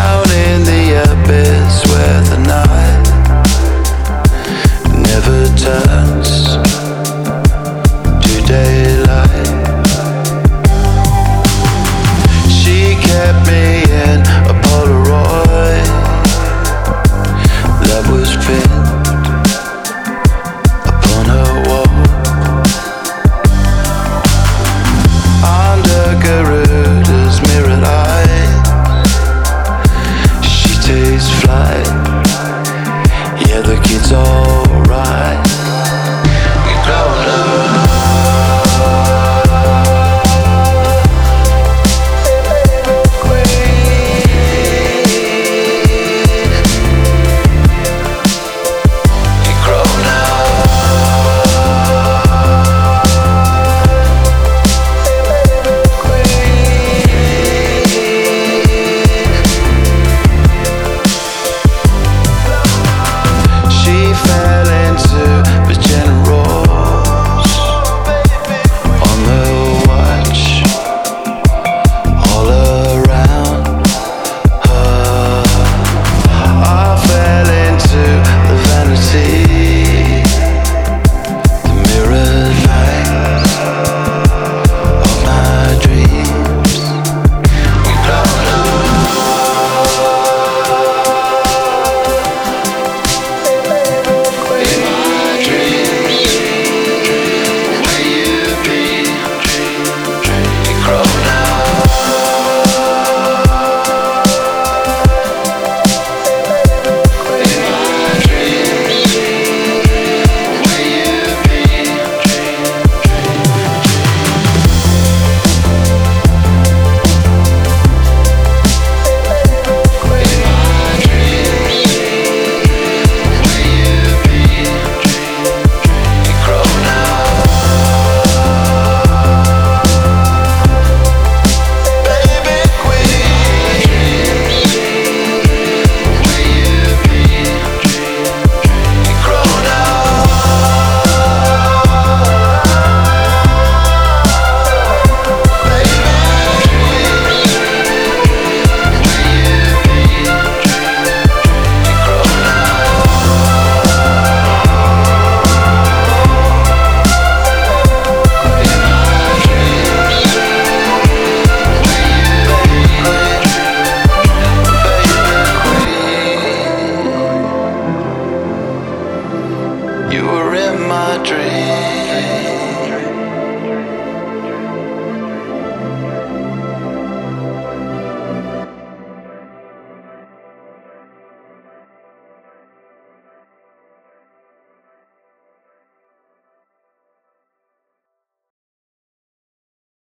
down in the abyss where the night never turns to daylight. She kept me in a Polaroid that was pinned upon her wall. Under Garuda's mirrored eye, she takes flight. Yeah, the kid's alright. You're growing up. You were in my dreams.